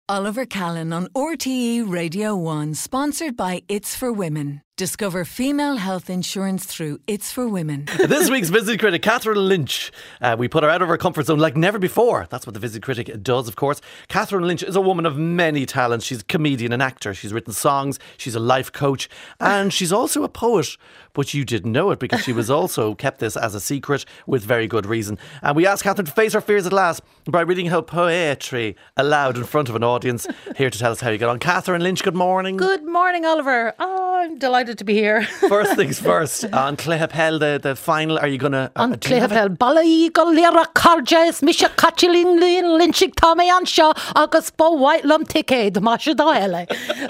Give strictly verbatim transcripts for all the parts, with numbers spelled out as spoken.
Oliver Callan on R T E Radio one, sponsored by It's for Women. Discover female health insurance through It's for Women. This week's Visit Critic, Catherine Lynch. Uh, we put her out of her comfort zone like never before. That's what the Visit Critic does, of course. Catherine Lynch is a woman of many talents. She's a comedian, an actor. She's written songs. She's a life coach. And she's also a poet. But you didn't know it because she was also kept this as a secret with very good reason. And we asked Catherine to face her fears at last by reading her poetry aloud in front of an audience. Here to tell us how you get on. Catherine Lynch, good morning. Good morning, Oliver. Oh, I'm delighted to be here. First things first, on Cléhapel, the, the final, are you going to... On Cléhapel, Balaeagle, Lera Carges, Misha Catchling, Lynching, Tommy Anshaw, August Bo White Lum Ticket, Masha Doyle.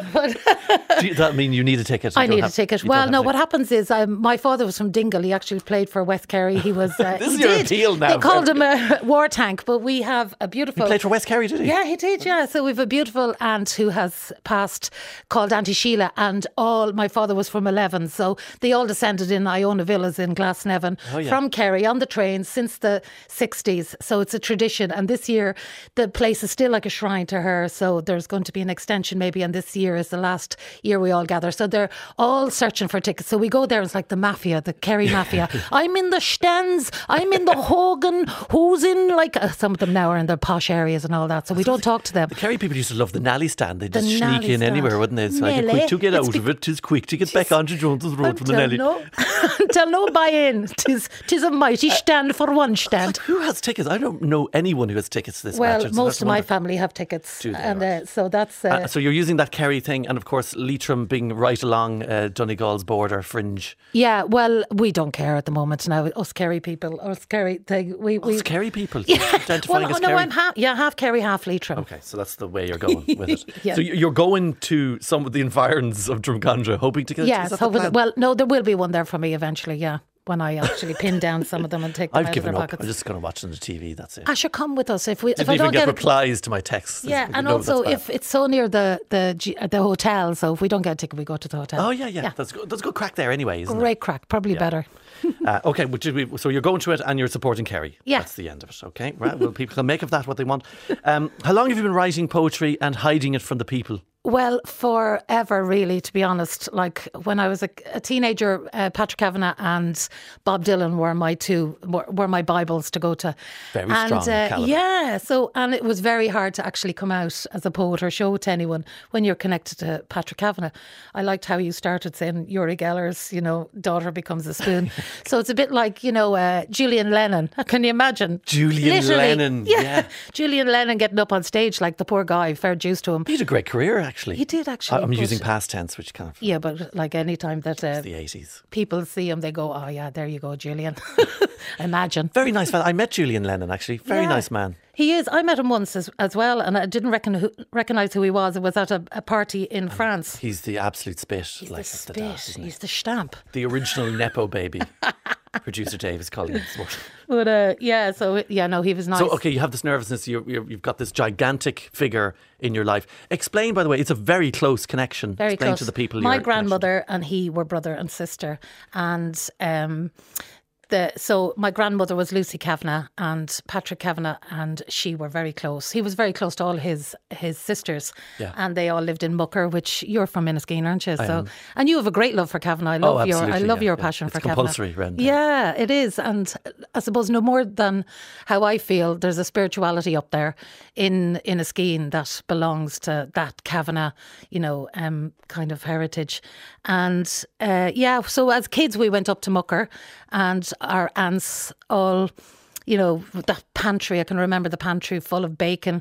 Does that mean you need a ticket? I need have, a ticket. Well, no, what happens is um, my father was from Dingle. He actually played for West Kerry. He was... Uh, this is he your did. appeal now. They called him a war tank, but we have a beautiful... He played for West Kerry, did he? Yeah, he did, yeah. So we have a beautiful aunt who has passed called Auntie Sheila, and all... My father was from eleven, so they all descended in Iona Villas in Glasnevin oh, yeah. from Kerry on the train since the sixties. So it's a tradition. And this year, the place is still like a shrine to her. So there's going to be an extension maybe. And this year is the last year we all gather. So they're all searching for tickets. So we go there. It's like the mafia, the Kerry mafia. I'm in the Stens. I'm in the Hogan. Who's in like uh, some of them now are in the posh areas and all that. So we don't talk to them. The Kerry people used to love the Nally stand. They'd just The sneak Nally in stand. anywhere, wouldn't they? It's like Nelly. quick to get It's out be- of it. Tis quick to get back onto Jones's Road from the Nelly. No, tell no buy in. Tis, tis a mighty stand for one stand. Who has tickets? I don't know anyone who has tickets to this Well, match. So most that's of my wonderful. family have tickets. Do they? And Right. uh, so that's... Uh, Uh, so you're using that Kerry thing, and of course Leitrim being right along uh, Donegal's border fringe. yeah, well, we don't care at the moment now. Us Kerry people, us Kerry thing. We, we, Us Kerry people Yeah. identifying well, as no, Kerry. I'm half, yeah, half Kerry, half Leitrim. Okay, so that's the way you're going with it. Yeah. So you're going to some of the environs of Drumcondra, hoping to get. Yes, is that the hopefully- plan? well, no, there will be one there for me eventually, yeah, when I actually pin down some of them and take them I've out given of their up. pockets. I'm just going to watch on the T V. That's it. I should come with us if we. Didn't if I even don't get, get a, replies to my texts. yeah, and No, also that's if bad. it's so near the the G- uh, the hotel, so if we don't get a ticket, we go to the hotel. Oh yeah, yeah, Yeah. That's good. That's good crack there anyway, isn't Great crack, probably Yeah. better. it? Uh, okay, which is we- so you're going to it and you're supporting Kerry. Yeah. That's the end of it. Okay, right. Well, people can make of that what they want. Um, how long have you been writing poetry and hiding it from the people? Well, forever, really, to be honest. Like when I was a, a teenager, uh, Patrick Kavanagh and Bob Dylan were my two, were, were my Bibles to go to. Very and, strong uh, calibre. Yeah, so, and it was very hard to actually come out as a poet or show it to anyone when you're connected to Patrick Kavanagh. I liked how you started saying Uri Geller's, you know, daughter becomes a spoon. So it's a bit like, you know, uh, Julian Lennon. Can you imagine? Julian Literally, Lennon, yeah. Julian Lennon getting up on stage like the poor guy, fair dues to him. He had a great career, actually. He did actually. I'm but- using past tense, which kind of Yeah, but like any time that uh, the eighties. people see him, they go, "Oh yeah, there you go, Julian." Imagine. Very nice man. I met Julian Lennon, actually. Very Yeah. nice man. He is. I met him once as, as well, and I didn't reckon who, recognize who he was. It was at a, a party in France. He's the absolute spit. He's like the of spit. the dad, isn't he? He's the stamp. The original Nepo baby. Producer Dave is calling him this morning. But uh, yeah, so yeah, no, he was nice. So, okay, you have this nervousness. You're, you're, you've got this gigantic figure in your life. Explain, by the way, it's a very close connection. Very Explain close. to the people. My your grandmother and he were brother and sister, and um, the so my grandmother was Lucy Kavanagh and Patrick Kavanagh, and she were very close. He was very close to all his his sisters, Yeah. and they all lived in Mucker, which you're from Inniskeen, aren't you? I so, am. and you have a great love for Kavanagh. I love Oh, your I absolutely, love yeah, your yeah. passion It's for Kavanagh. compulsory around there. Yeah, it is, and I suppose no more than how I feel. There's a spirituality up there in Inniskeen that belongs to that Kavanagh, you know, um, kind of heritage. And uh, yeah, so as kids we went up to Mucker, and our aunts all, you know, the pantry, I can remember the pantry full of bacon,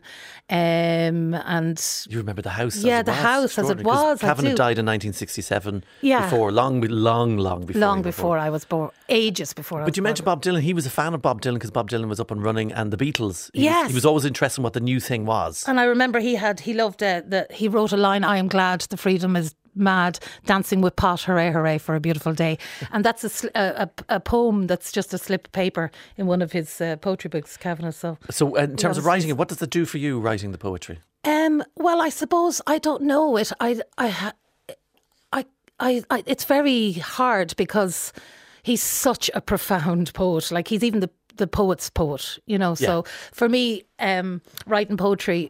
um, and You remember the house? Yeah, as it the was. house as it Extraordinary, 'cause was, I Kavanagh do. died in nineteen sixty-seven. Yeah. Before long, long, long before. long you were before born. I was born, ages before I was But you born. mentioned Bob Dylan. He was a fan of Bob Dylan because Bob Dylan was up and running, and the Beatles. He Yes. was, he was always interested in what the new thing was. And I remember he had, he loved uh, that he wrote a line, "I am glad the freedom is mad, dancing with pot, hooray, hooray for a beautiful day." And that's a, sl- a, a, a poem that's just a slip of paper in one of his uh, poetry books, Kavanagh. So, So, uh, in terms of was- writing it, what does it do for you, writing the poetry? um, well, I suppose I don't know it. I, I, ha- I, I, I, it's very hard because he's such a profound poet. Like he's even the the poet's poet, you know. So for me, um, writing poetry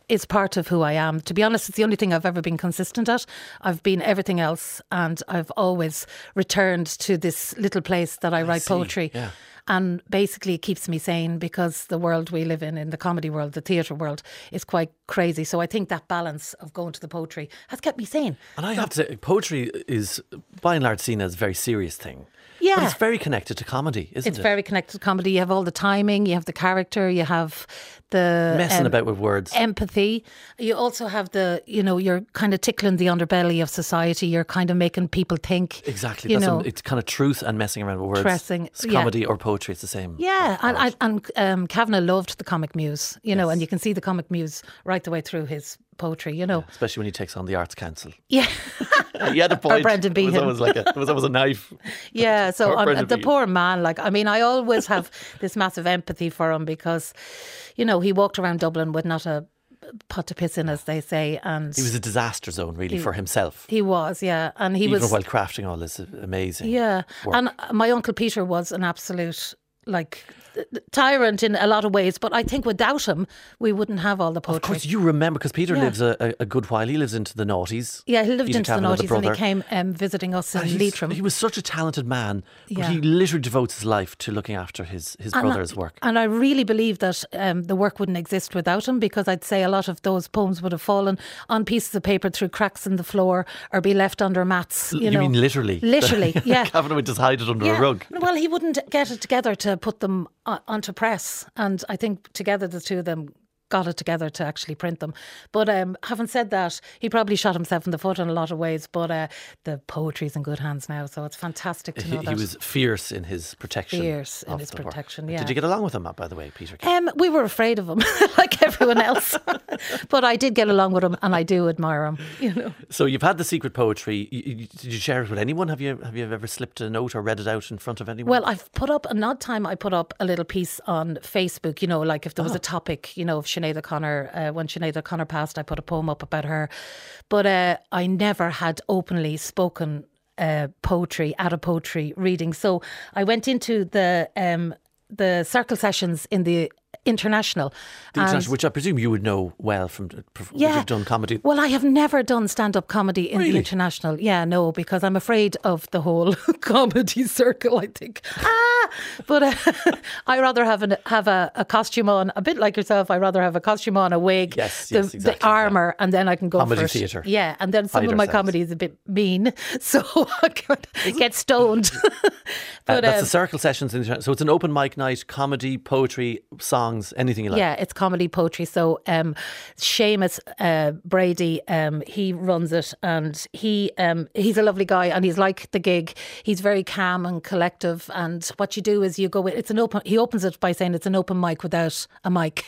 is part of who I am. To be honest, it's the only thing I've ever been consistent at. I've been everything else, and I've always returned to this little place that I, I write see. poetry. Yeah. And basically it keeps me sane, because the world we live in, in the comedy world, the theatre world, is quite crazy. So I think that balance of going to the poetry has kept me sane. And I have to say, poetry is by and large seen as a very serious thing. Yeah. But it's very connected to comedy, isn't It's it? very connected to comedy. You have all the timing, you have the character, you have the Messing um, about with words. empathy. You also have the, you know, you're kind of tickling the underbelly of society. You're kind of making people think. Exactly. You That's know, a, it's kind of truth and messing around with words. Pressing, It's yeah. comedy or poetry, it's the same. yeah, and art. and, and um, Kavanagh loved the Comic Muse, you know, Yes. and you can see the Comic Muse right the way through his poetry, you know. Especially when he takes on the Arts Council. Yeah, He had a point. Brendan It was Behan. always like a, it was always a knife. yeah. So Poor um, Brendan the Behan. poor man, like, I mean, I always have this massive empathy for him, because, you know, he walked around Dublin with not a pot to piss in, as they say, and He was a disaster zone, really, for himself. he was, yeah, and he Even was, while crafting all this amazing. yeah, work. and my uncle Peter was an absolute, like, tyrant in a lot of ways, but I think without him we wouldn't have all the poetry. Of course, you remember, because Peter Yeah. lives a, a, a good while. He lives into the noughties. Yeah, he lived Peter into the Kavanagh, noughties, and brother. he came um, visiting us in And he's- Leitrim. He was such a talented man, but Yeah. he literally devotes his life to looking after his, his And brother's I, work. And I really believe that um, the work wouldn't exist without him, because I'd say a lot of those poems would have fallen on pieces of paper through cracks in the floor, or be left under mats. You, You know. mean literally? Literally, yeah. Kavanagh would just hide it under Yeah. a rug. Well, he wouldn't get it together to put them uh, onto press, and I think together the two of them got it together to actually print them. But um, having said that, he probably shot himself in the foot in a lot of ways, but uh, the poetry's in good hands now, so it's fantastic to He, know he that. was fierce in his protection. Fierce in of his the work. protection, yeah. Did you get along with him, by the way, Peter? Um, we were afraid of him, like everyone else. But I did get along with him, and I do admire him. You know. So you've had the secret poetry. You, you, did you share it with anyone? Have you have you ever slipped a note or read it out in front of anyone? Well, I've put up an odd time. I put up a little piece on Facebook. You know, like if there was Oh. a topic. You know, of Sinead O'Connor. Uh, when Sinead O'Connor passed, I put a poem up about her. But uh, I never had openly spoken uh, poetry at a poetry reading. So I went into the um, the circle sessions in the International. the and- international, which I presume you would know well from would Yeah. you've done comedy. Well, I have never done stand-up comedy in Really? the International. Yeah, no, because I'm afraid of the whole comedy circle, I think. Ah! But uh, I rather have, an, have a, a costume on, a bit like yourself, I rather have a costume on, a wig, Yes, the, yes, exactly, the armour, and then I can go Comedy for it. theatre. Yeah, and then some Hide of my ourselves. comedy is a bit mean, so I could get stoned. Uh, but that's um, the circle sessions. In the, so it's an open mic night, comedy, poetry, songs, anything you like. yeah, it's comedy poetry. So um, Seamus uh, Brady, um, he runs it, and he um, he's a lovely guy, and he's like the gig. He's very calm and collective. And what you do is you go. It's an open. He opens it by saying it's an open mic without a mic.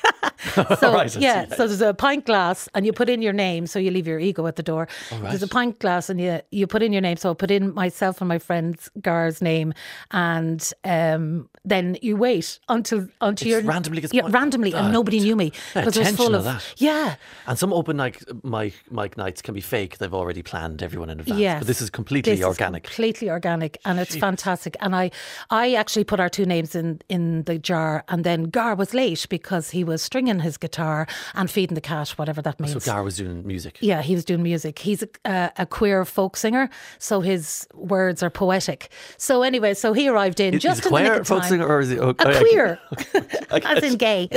so Right, I yeah, see. so there's a pint glass, and you put in your name. So you leave your ego at the door. There's a pint glass, and you you put in your name. So I put in myself and my friend Gar's name, and um, then you wait until until It's you're randomly gets yeah, put- randomly, and Ah, nobody knew me yeah, because it was tension full of of that. yeah. And some open mic, mic, mic nights can be fake. They've already planned everyone in advance. Yes. But this is completely This is organic. completely organic, and it's fantastic. And I, I actually put our two names in in the jar, and then Gar was late because he was stringing his guitar and feeding the cat, whatever that means. so Gar was doing music. Yeah, he was doing music. He's a, a, a queer folk singer, so his words are poetic. So anyway, so he arrived in Is, just is it in the nick queer of folk time. singer or is it oh, A oh, yeah, queer, I get as in it. gay,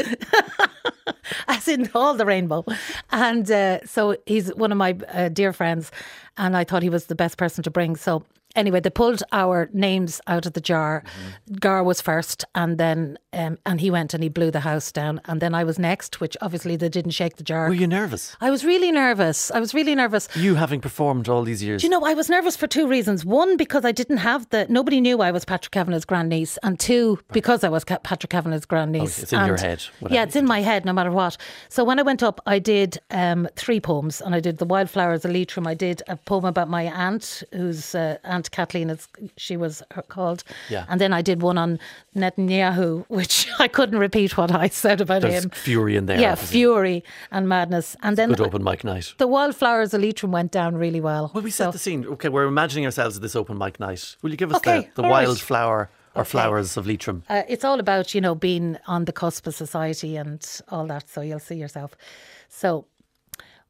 as in all the rainbow. And uh, so he's one of my uh, dear friends, and I thought he was the best person to bring. So anyway, they pulled our names out of the jar. Mm-hmm. Gar was first, and then um, and he went and he blew the house down, and then I was next, which obviously they didn't shake the jar. Were you nervous? I was really nervous. I was really nervous. You having performed all these years. Do you know, I was nervous for two reasons. One, because I didn't have the, nobody knew I was Patrick Kavanagh's grandniece. And two, because I was Ca- Patrick Kavanagh's grandniece. Oh, it's in and your head, whatever Yeah, it's in my head no matter what. So when I went up, I did um, three poems, and I did The Wildflowers of Leitrim. I did a poem about my aunt, who's uh, Aunt Kathleen, as she was her- called. Yeah. And then I did one on Netanyahu, which I couldn't repeat what I said about There's him. fury in there. Yeah, obviously. fury and madness. And then Good open mic night. The Wildflowers of Leitrim went down really well. Well, we set So- the scene. Okay, we're imagining ourselves at this open mic night. Will you give us Okay, the, the all right. wildflower or flowers of Leitrim? Uh, it's all about, you know, being on the cusp of society and all that. So you'll see yourself. So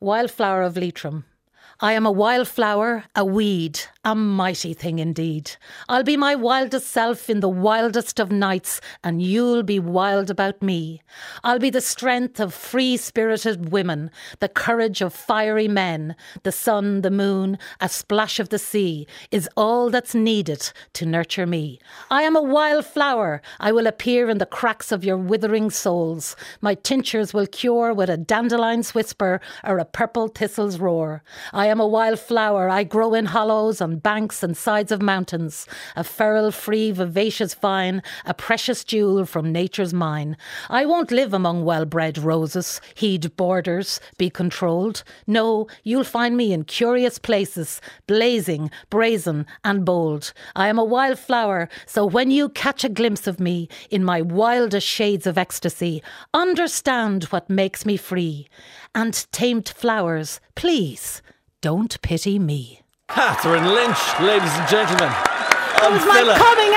Wildflower of Leitrim. I am a wildflower, a weed, a mighty thing indeed. I'll be my wildest self in the wildest of nights, and you'll be wild about me. I'll be the strength of free-spirited women, the courage of fiery men. The sun, the moon, a splash of the sea is all that's needed to nurture me. I am a wildflower. I will appear in the cracks of your withering souls. My tinctures will cure with a dandelion's whisper or a purple thistle's roar. I am a wildflower. I grow in hollows on banks and sides of mountains. A feral-free, vivacious vine, a precious jewel from nature's mine. I won't live among well-bred roses, heed borders, be controlled. No, you'll find me in curious places, blazing, brazen and bold. I am a wildflower, so when you catch a glimpse of me in my wildest shades of ecstasy, understand what makes me free. And tamed flowers, please, don't pity me. Catherine Lynch, ladies and gentlemen. That was my coming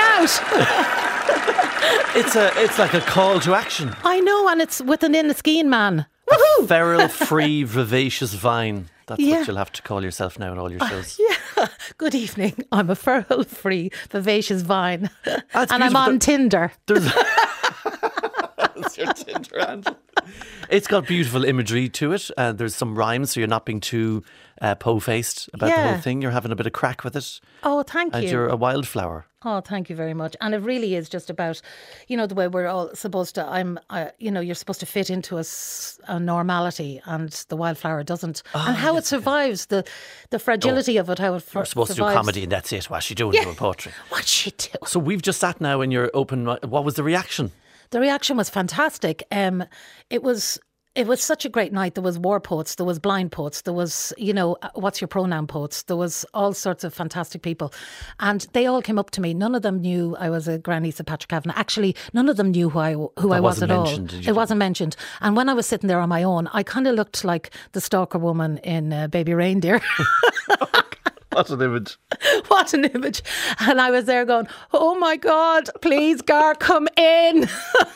out. It's a, it's like a call to action. I know, and it's with an Inniskeen man. Woohoo! Feral, free, vivacious vine. That's Yeah. what you'll have to call yourself now in all your shows. Yeah. Good evening. I'm a feral, free, vivacious vine, That's and I'm beautiful. on Tinder. There's That's your Tinder handle. It's got beautiful imagery to it. Uh, there's some rhymes, so you're not being too uh, po-faced about the Yeah. whole thing. You're having a bit of crack with it. Oh, thank And you. you're a wildflower. Oh, thank you very much. And it really is just about, you know, the way we're all supposed to, I'm, uh, you know, you're supposed to fit into a, s- a normality, and the wildflower doesn't. and how it survives, the the fragility of it, how it fr- You're supposed survives. to do comedy and that's it. What's she doing? Yeah. Doing poetry. What's she do? So we've just sat now in your open. mi- What was the reaction? The reaction was fantastic. Um, it was it was such a great night. There was war poets, there was blind poets, there was, you know, uh, what's your pronoun poets. There was all sorts of fantastic people, and they all came up to me. None of them knew I was a grandniece of Patrick Kavanagh. Actually, none of them knew who I who I was wasn't at all. mentioned, did you? It wasn't mentioned. And when I was sitting there on my own, I kind of looked like the stalker woman in uh, Baby Reindeer. What an image. What an image. And I was there going, oh my God, please, Gar, come in.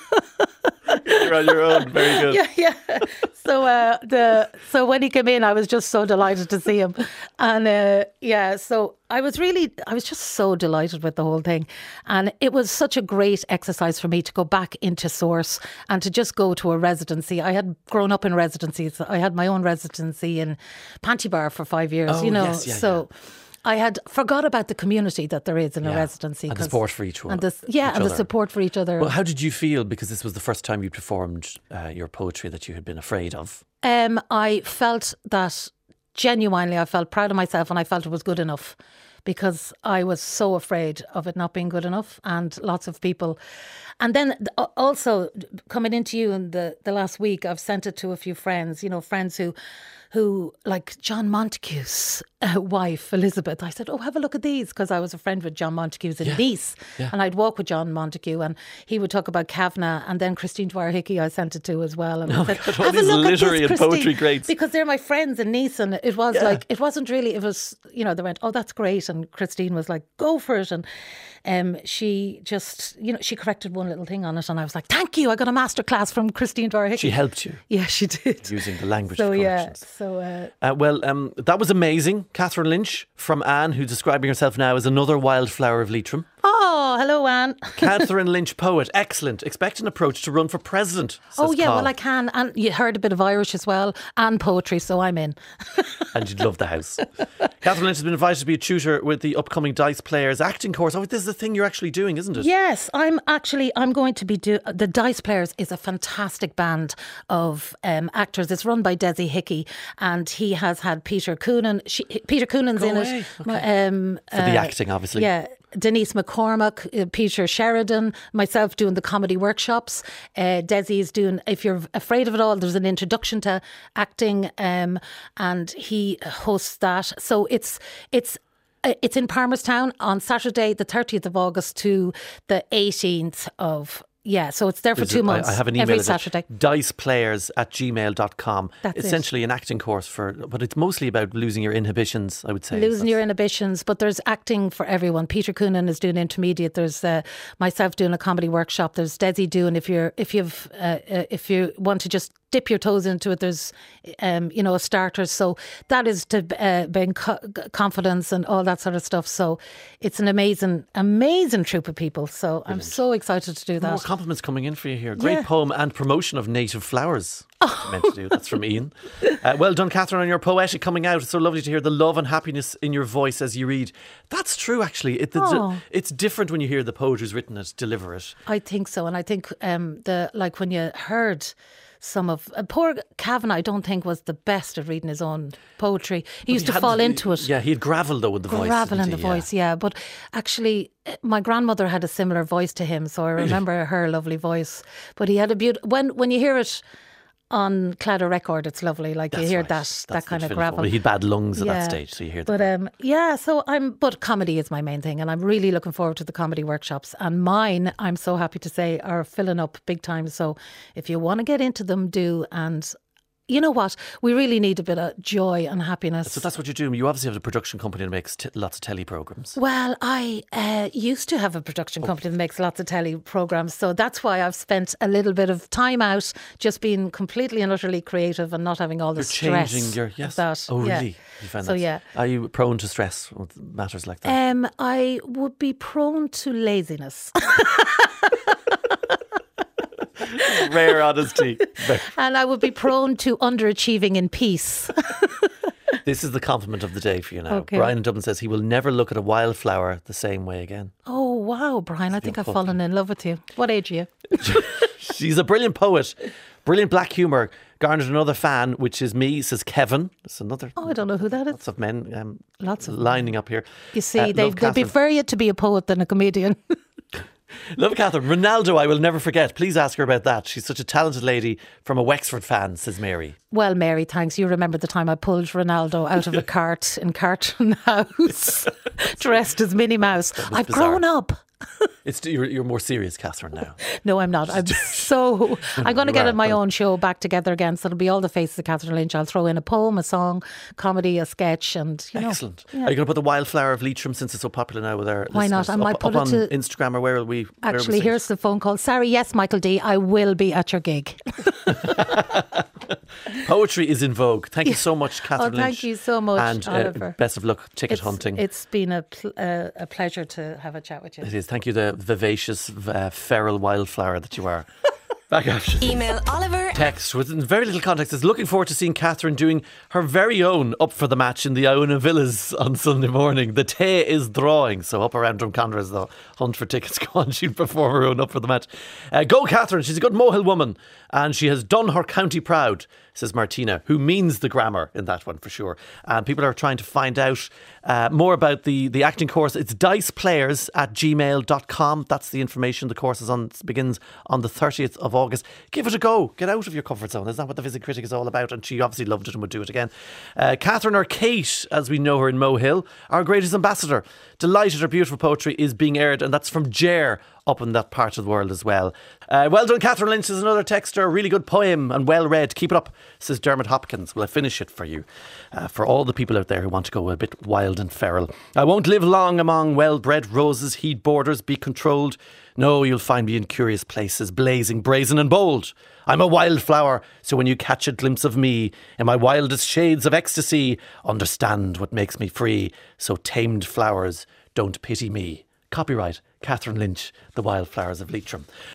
You're on your own. Very good. Yeah, yeah. So uh, the so when he came in, I was just so delighted to see him, and uh, yeah. So I was really, I was just so delighted with the whole thing, and it was such a great exercise for me to go back into source and to just go to a residency. I had grown up in residencies. I had my own residency in Pantybar for five years. Oh, you know, yes, yeah, so. I had forgot about the community that there is in a Yeah. residency. And the 'cause- support for each one. And the, yeah, each and the other. support for each other. Well, how did you feel? Because this was the first time you performed uh, your poetry that you had been afraid of. Um, I felt that genuinely, I felt proud of myself, and I felt it was good enough, because I was so afraid of it not being good enough, and lots of people. And then th- a- also coming into you in the, the last week, I've sent it to a few friends, you know, friends who, who like John Montague's uh, wife, Elizabeth. I said, oh, have a look at these, because I was a friend with John Montague's in Nice. yeah. And I'd walk with John Montague, and he would talk about Kavanagh, and then Christine Dwyer Hickey I sent it to as well. And I said, God, all have a these look at literary this, and Christine, poetry greats. because they're my friends in Nice, and it was Yeah. like, it wasn't really, it was, you know, they went, oh, that's great. And Christine was like, go for it. And um, she just, you know, she corrected one little thing on it, and I was like, thank you. I got a masterclass from Christine Dwyer Hickey. She helped you Yeah, she did. using the language So of yeah, corrections. so uh, Uh, well, um, that was amazing. Catherine Lynch from Anne, who's describing herself now as another wildflower of Leitrim. oh, hello, Anne. Catherine Lynch, poet. Excellent. Expect an approach to run for president. Oh says yeah, Carl. well I can, and you heard a bit of Irish as well, and poetry, so I'm in. And you'd love the house. Catherine Lynch has been invited to be a tutor with the upcoming Dice Players acting course. Oh, this is the thing you're actually doing, isn't it? Yes, I'm actually, I'm going to be do the Dice Players is a fantastic band of um, actors. It's run by Desi Hickey, and he has had Peter Coonan. She, Peter Coonan's Go in away. it. Okay. Um, For the acting, obviously. Yeah. Denise McCormack, uh, Peter Sheridan, myself doing the comedy workshops. Uh, Desi is doing If You're Afraid of It All, there's an introduction to acting, um, and he hosts that. So it's it's uh, it's in Palmerstown on Saturday, the thirtieth of August to the eighteenth of. Yeah, so it's there for There's two a- months. I, I have an email every address, Saturday. diceplayers at gmail dot com. That's it. Essentially an acting course for, but it's mostly about losing your inhibitions, I would say. Losing your That's- inhibitions, but there's acting for everyone. Peter Coonan is doing intermediate. There's uh, myself doing a comedy workshop. There's Desi doing if you're if you've uh, uh, if you want to just dip your toes into it. There's, um, you know, starters. So that is to uh, bring co- confidence and all that sort of stuff. So it's an amazing, amazing troop of people. So Brilliant. I'm so excited to do that. More compliments coming in for you here. Great Yeah. poem and promotion of native flowers. Meant to do. That's from Ian. Uh, well done, Catherine, on your poetic coming out. It's so lovely to hear the love and happiness in your voice as you read. That's true, actually. It, Oh. it's different when you hear the poet who's written it deliver it. I think so, and I think um, the like when you heard some of uh, poor Kavanagh, I don't think was the best at reading his own poetry. He used He to had- fall into it. Yeah, he had gravel though with the voice. Gravel didn't in the he? Yeah. voice, yeah. But actually, uh, my grandmother had a similar voice to him, so I remember her lovely voice. But he had a beautiful. When when you hear it on Cladder record, it's lovely. Like That's you hear right. that That's that kind the of definitive gravel. one. He had bad lungs at Yeah. that stage, so you hear that. But um, yeah, so I'm. But comedy is my main thing, and I'm really looking forward to the comedy workshops. And mine, I'm so happy to say, are filling up big time. So if you want to get into them, do. And you know what? We really need a bit of joy and happiness. So that's what you do. You obviously have a production company that makes t- lots of telly programmes. Well, I uh, used to have a production company that makes lots of telly programs, so that's why I've spent a little bit of time out, just being completely and utterly creative and not having all the You're stress. changing your of yes. that. Oh, Yeah. really? You find So that? yeah, Are you prone to stress with matters like that? um, I would be prone to laziness, Rare honesty. Very- and I would be prone to underachieving in peace. This is the compliment of the day for you now. Okay. Brian in Dublin says he will never look at a wildflower the same way again. Oh wow, Brian! I think I've puppy. fallen in love with you. What age are you? She's a brilliant poet, brilliant black humour. Garnered another fan, which is me, says Kevin. It's another. Oh, I don't know who that is. Lots of men um, Lots of lining up here. You see, Uh, they, love they'd Catherine. prefer you to be a poet than a comedian. Love Catherine. Ronaldo, I will never forget. Please ask her about that. She's such a talented lady from a Wexford fan, says Mary. Well, Mary, thanks. You remember the time I pulled Ronaldo out of a cart in Carton House, dressed as Minnie Mouse. I've bizarre. grown up. It's you're, you're more serious, Catherine, now. No, I'm not. I'm so. I'm going to You get are, in my but- own show back together again. So it'll be all the faces of Catherine Lynch. I'll throw in a poem, a song, comedy, a sketch, and you know. Excellent. Are you going to put the wildflower of Leitrim, since it's so popular now with our Why not? listeners, I might up, put up it on to- Instagram, or where will we? where will we Actually, sing here's the phone call. Sorry, yes, Michael D. I will be at your gig. it? Poetry is in vogue. Thank you so much, Catherine Oh, thank Lynch. you so much, And uh, Oliver. best of luck ticket It's, hunting. it's been a pl- uh, a pleasure to have a chat with you. It is. Thank you, the vivacious, uh, feral wildflower that you are. Back after. Email Oliver. Text with very little context is looking forward to seeing Catherine doing her very own Up for the Match in the Iona Villas on Sunday morning. The Tay is drawing, so up around Drumcondra as the hunt for tickets go on. She'll perform her own Up for the Match. Uh, go Catherine, she's a good Mohill woman and she has done her county proud, says Martina, who means the grammar in that one for sure. And people are trying to find out uh, more about the, the acting course. It's diceplayers at gmail dot com. That's the information. The course is on begins on the thirtieth of August. Give it a go. Get out of your comfort zone. Isn't that what the Visit Critic is all about? And she obviously loved it and would do it again. Uh, Catherine, or Kate, as we know her in Mohill, our greatest ambassador. Delighted her beautiful poetry is being aired, and that's from Ger up in that part of the world as well. Uh, well done, Catherine Lynch, is another texter. Really good poem and well read. Keep it up, says Dermot Hopkins. Will I finish it for you? Uh, for all the people out there who want to go a bit wild and feral. I won't live long among well-bred roses. Heed borders, be controlled. No, you'll find me in curious places, blazing, brazen and bold. I'm a wildflower, so when you catch a glimpse of me in my wildest shades of ecstasy, understand what makes me free. So tamed flowers, don't pity me. Copyright Catherine Lynch, The Wildflowers of Leitrim.